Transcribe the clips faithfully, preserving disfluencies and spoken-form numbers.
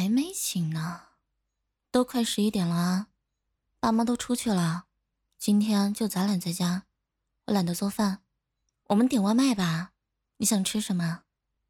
还没醒呢，都快十一点了啊！爸妈都出去了，今天就咱俩在家，我懒得做饭，我们点外卖吧。你想吃什么？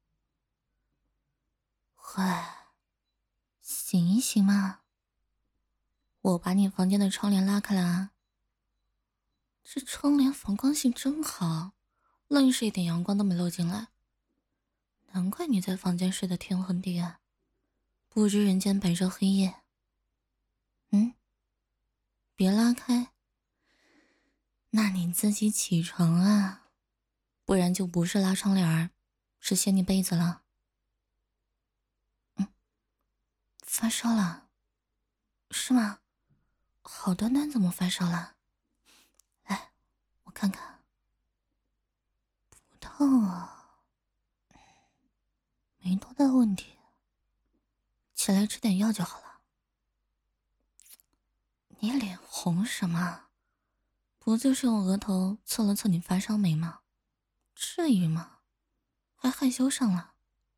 喂，醒一醒嘛！我把你房间的窗帘拉开了啊。这窗帘防光性真好，愣是一点阳光都没漏进来。难怪你在房间睡得天昏地暗，不知人间白昼黑夜。嗯，别拉开，那你自己起床啊，不然就不是拉窗帘儿，是掀你被子了。嗯，发烧了，是吗？好端端怎么发烧了？来，我看看。不痛啊，没多大问题，起来吃点药就好了。你脸红什么？不就是用额头测了测你发烧没吗？至于吗？还害羞上了？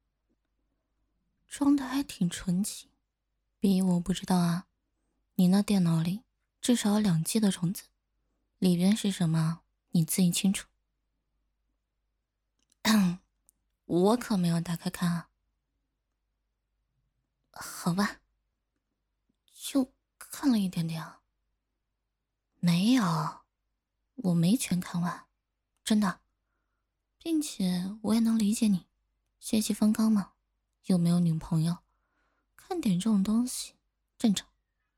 装的还挺纯情，比我不知道啊。你那电脑里至少有两 G 的虫子，里边是什么你自己清楚。我可没有打开看啊。好吧，就看了一点点啊。没有，我没全看完，真的。并且我也能理解你，血气方刚嘛，又没有女朋友，看点这种东西正常。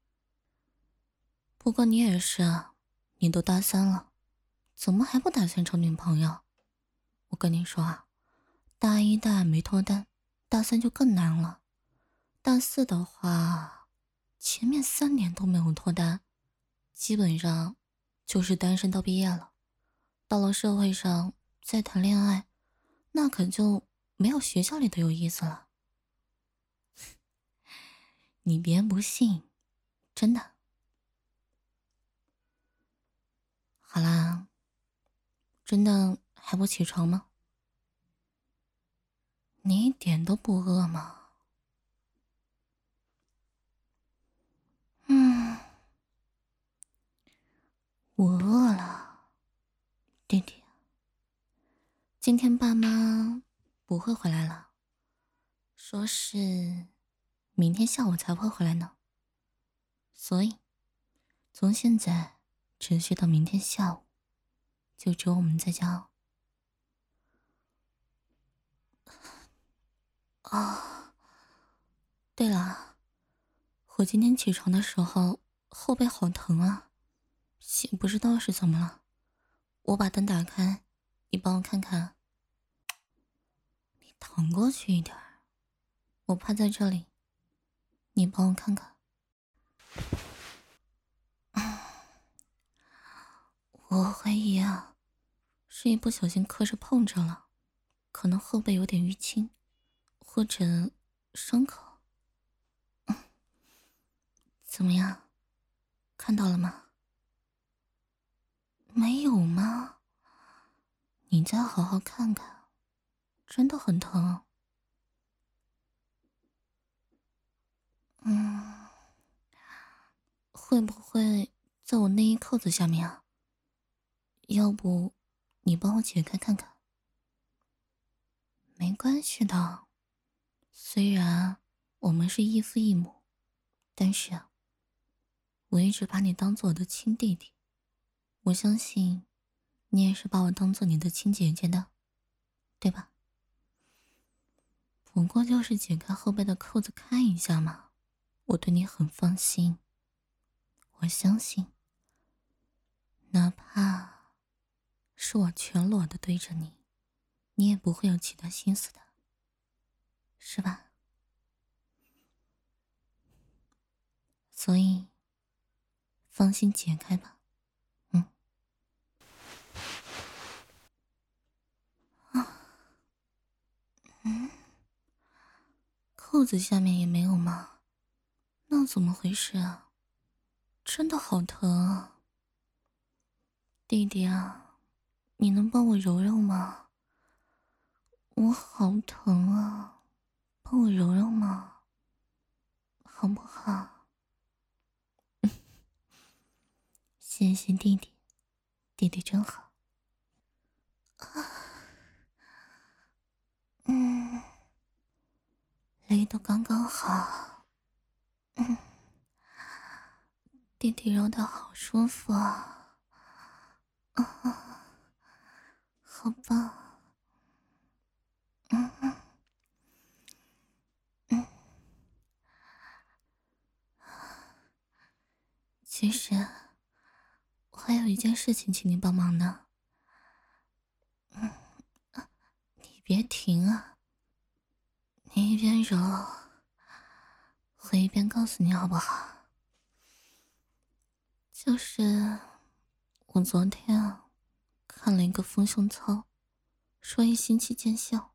不过你也是啊，你都大三了，怎么还不打算找女朋友？我跟你说啊，大一大二没脱单，大三就更难了。大四的话，前面三年都没有脱单，基本上就是单身到毕业了。到了社会上再谈恋爱，那可就没有学校里的有意思了。你别不信，真的。好啦，真的还不起床吗？你一点都不饿吗？嗯，我饿了，弟弟。今天爸妈不会回来了，说是明天下午才会回来呢。所以从现在持续到明天下午，就只有我们在家哦。啊，对了，我今天起床的时候后背好疼啊，也不知道是怎么了。我把灯打开，你帮我看看。你躺过去一点儿，我趴在这里，你帮我看看。我怀疑啊，是一不小心磕着碰着了，可能后背有点淤青，或者伤口。嗯，怎么样？看到了吗？没有吗？你再好好看看，真的很疼。嗯，会不会在我内衣扣子下面啊？要不你帮我解开看看。没关系的，虽然我们是异父异母，但是啊，我一直把你当做我的亲弟弟，我相信你也是把我当做你的亲姐姐的，对吧？不过就是解开后背的扣子看一下嘛，我对你很放心。我相信，哪怕是我全裸的对着你，你也不会有其他心思的，是吧？所以，放心解开吧。嗯。啊，嗯，扣子下面也没有吗？那怎么回事啊？真的好疼啊！弟弟啊，你能帮我揉揉吗？我好疼啊，帮我揉揉吗？ 好不好？谢谢弟弟，弟弟真好。嗯，力度刚刚好。嗯，弟弟揉得好舒服啊！啊，好棒！嗯嗯嗯。其实，我还有一件事情请你帮忙呢。嗯，啊，你别停啊！你一边揉，我一边告诉你好不好？就是我昨天啊，看了一个丰胸操，说一星期见效。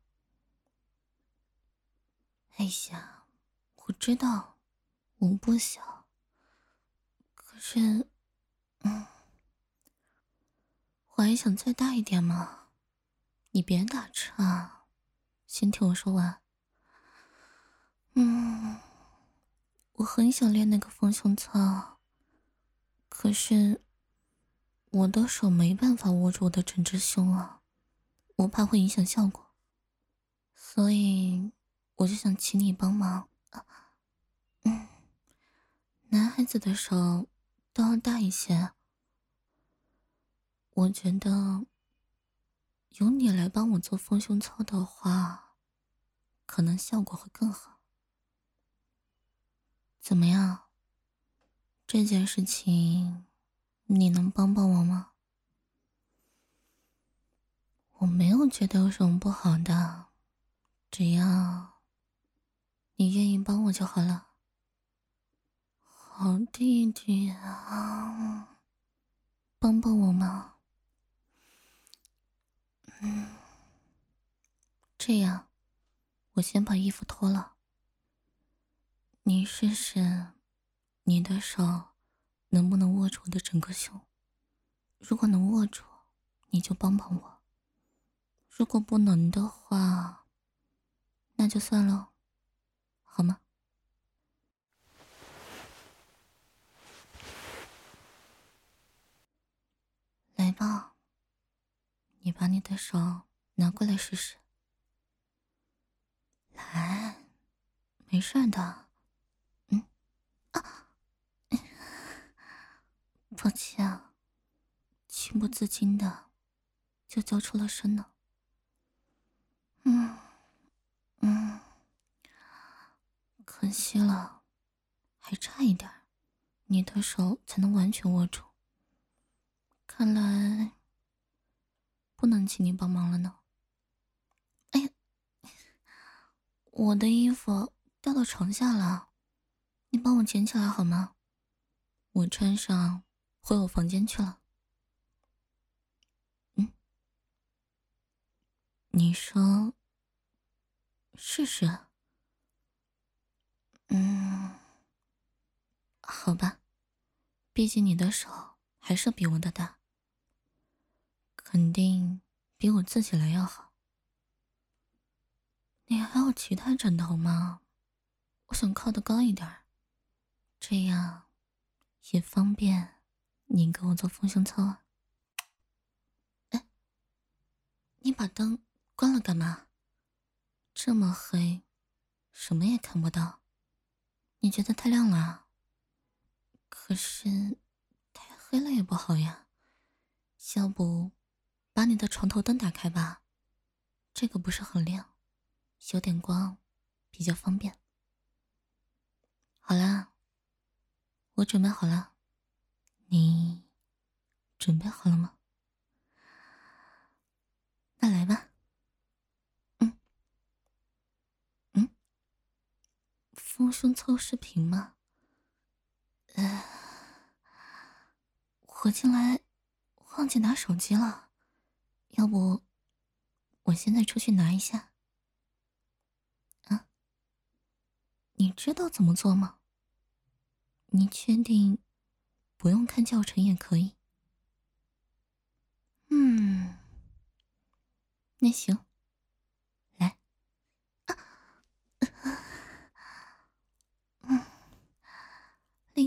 哎呀，我知道我不小，可是，嗯，我还想再大一点嘛。你别打岔，先听我说完。嗯，我很想练那个丰胸操，可是我的手没办法握住我的整只胸啊，我怕会影响效果，所以我就想请你帮忙。嗯，男孩子的手都要大一些，我觉得由你来帮我做丰胸操的话，可能效果会更好。怎么样？这件事情你能帮帮我吗？我没有觉得有什么不好的，只要你愿意帮我就好了。好弟弟啊，帮帮我嘛。嗯，这样，我先把衣服脱了，你试试你的手能不能握住我的整个胸。如果能握住，你就帮帮我；如果不能的话，那就算了，好吗？来吧，你把你的手拿过来试试。来，没事的。嗯，抱歉啊，情不自禁的就叫出了声呢。嗯嗯，可惜了，还差一点，你的手才能完全握住。看来不能请你帮忙了呢。哎呀，我的衣服掉到床下了，你帮我捡起来好吗？我穿上回我房间去了。嗯，你说试试？嗯，好吧，毕竟你的手还是比我的大，肯定比我自己来要好。你还有其他枕头吗？我想靠得高一点，这样也方便你给我做丰胸操啊。哎，你把灯关了干嘛？这么黑，什么也看不到。你觉得太亮了啊？可是太黑了也不好呀，要不把你的床头灯打开吧，这个不是很亮，有点光比较方便。好啦，我准备好了，你准备好了吗？那来吧。嗯嗯，丰胸操视频吗？呃，我进来忘记拿手机了，要不我现在出去拿一下。啊，你知道怎么做吗？你确定不用看教程也可以？嗯，那行，来。嗯，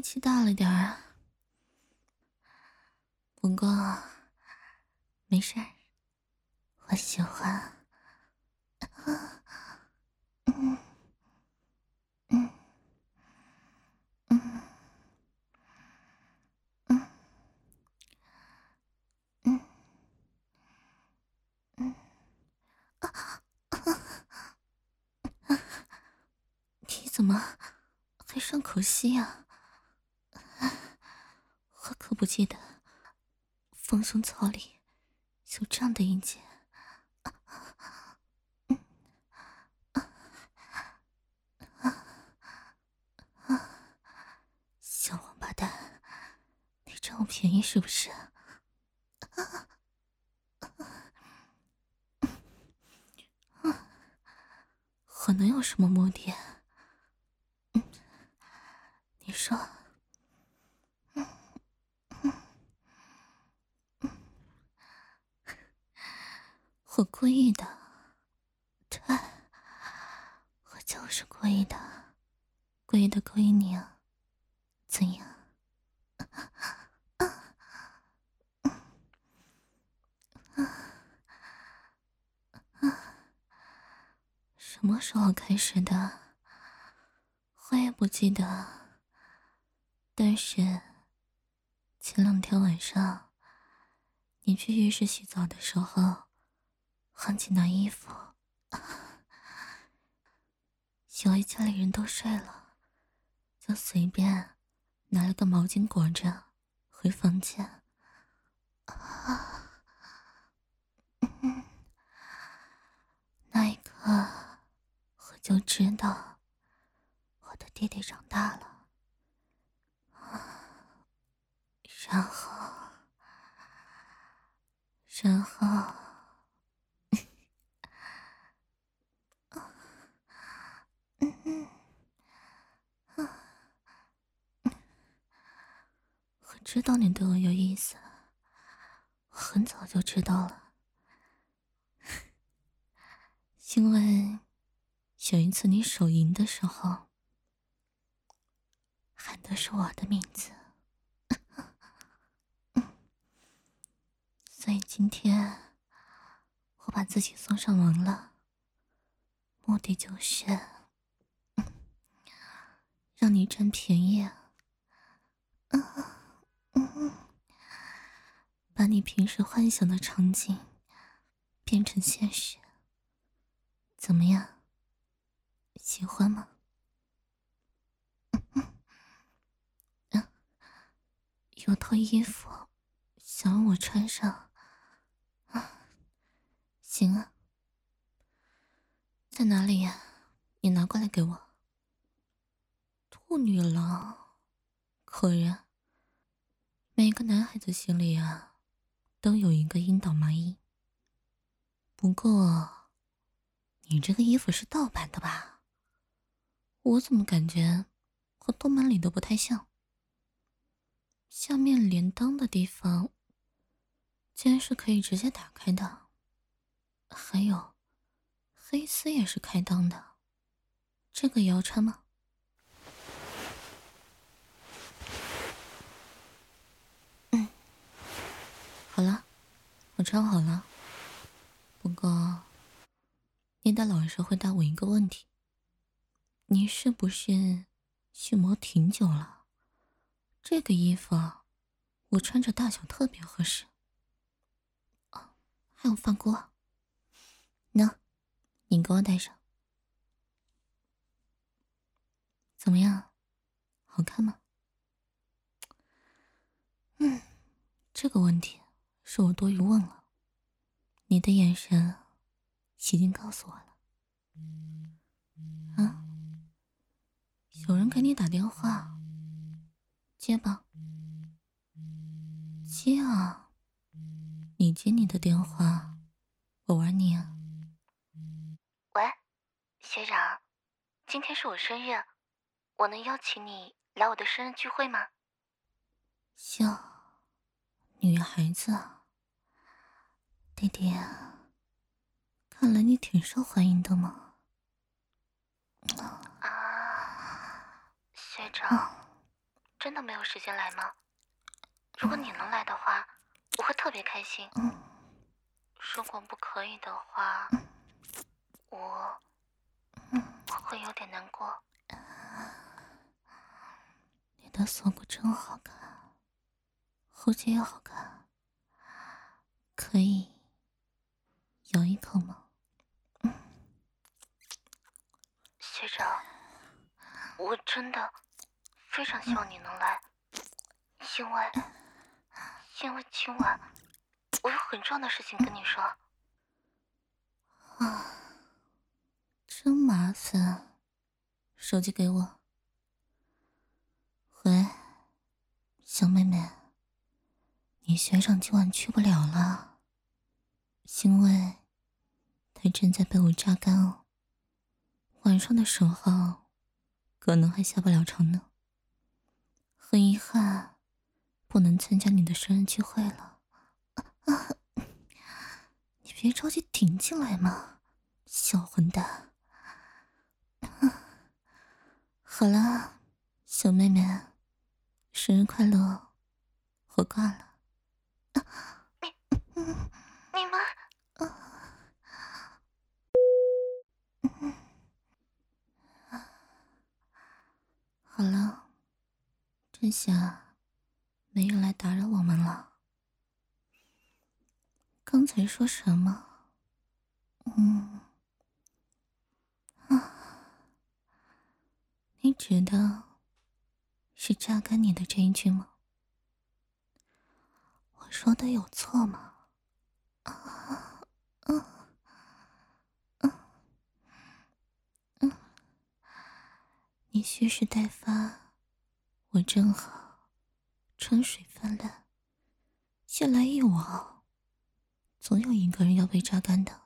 气大了点儿，不过没事儿，我喜欢。嗯嗯嗯嗯嗯嗯，你怎么还上口吸呀、我可不记得放松操里有这样的一节。小王八蛋，你占我便宜是不是？我能有什么目的？嗯，你说。我故意的，对，我就是故意的，故意的勾引你啊，怎样？什么时候开始的？我也不记得，但是前两天晚上你去浴室洗澡的时候忘记拿衣服，以为家里人都睡了，就随便拿了个毛巾裹着回房间。啊，嗯，那一刻我就知道我的弟弟长大了。然后然后嗯嗯我知道你对我有意思，我很早就知道了。因为有一次你手淫的时候喊的是我的名字，所以今天我把自己送上门了，目的就是让你占便宜啊，嗯嗯，把你平时幻想的场景变成现实，怎么样？喜欢吗？嗯，有套衣服想让我穿上啊？行啊，在哪里呀？你拿过来给我。兔女郎，果然，每个男孩子心里啊，都有一个阴道麻衣。不过，你这个衣服是盗版的吧？我怎么感觉和动漫里的不太像？下面连裆的地方，竟然是可以直接打开的。还有，黑丝也是开裆的，这个也要穿吗？嗯，好了，我穿好了。不过，你得老实回答我一个问题：你是不是蓄谋挺久了？这个衣服我穿着大小特别合适。哦，还有饭锅，喏，你给我带上。怎么样，好看吗？嗯，这个问题是我多余问了，你的眼神已经告诉我了。啊，有人给你打电话，接吧。接啊，你接你的电话，我玩你啊。喂，学长，今天是我生日，我能邀请你来我的生日聚会吗？哟，女孩子啊，弟弟啊，看来你挺受欢迎的嘛。啊，学长， 真的没有时间来吗？如果你能来的话，我会特别开心。如果不可以的话，我我会有点难过。你的锁骨真好看，喉结也好看，可以咬一口吗？学长，我真的非常希望你能来，因为因为今晚我有很重要的事情跟你说。啊，真麻烦。手机给我。喂，小妹妹，你学长今晚去不了了，因为他正在被我榨干哦，晚上的时候可能还下不了床呢。很遗憾，不能参加你的生日聚会了。啊啊，你别着急顶进来嘛，小混蛋。好了，小妹妹，生日快乐，我挂了。你你们，好了，这下没人来打扰我们了。刚才说什么？嗯，啊，你指的是榨干你的这一句吗？我说的有错吗？啊，嗯，嗯，嗯，你蓄势待发，我正好春水泛滥，先来一网，总有一个人要被榨干的。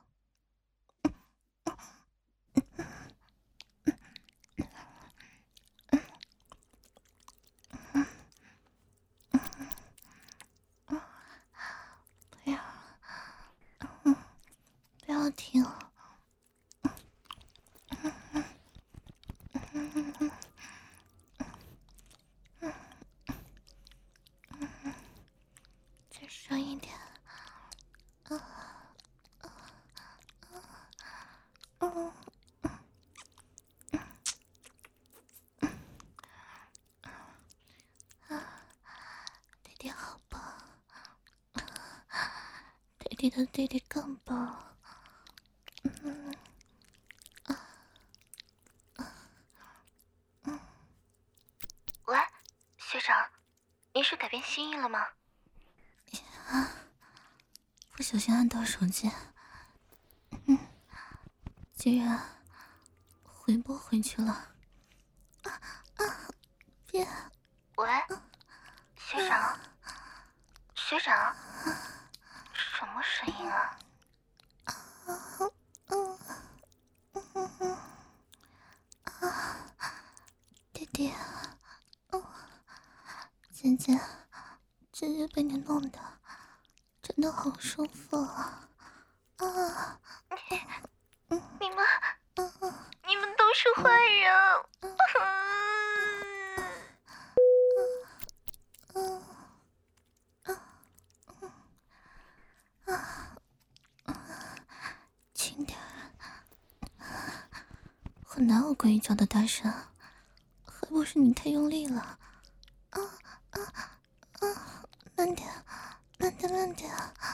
不要，嗯，不要停。再深一点。啊啊啊啊！弟弟好棒，弟弟的弟弟更棒。嗯啊啊嗯。喂，学长，您是改变心意了吗？啊，不小心按到手机，嗯，居然回拨回去了。啊啊！别！喂，学长，学长，什么声音啊？啊嗯嗯嗯啊！弟弟，嗯，姐姐，姐姐被你弄的真的好舒服啊！啊！你你们，你们都是坏人！嗯嗯嗯啊啊！轻点儿，我哪有鬼叫的大声？还不是你太用力了！啊啊啊！慢点，慢点，慢点！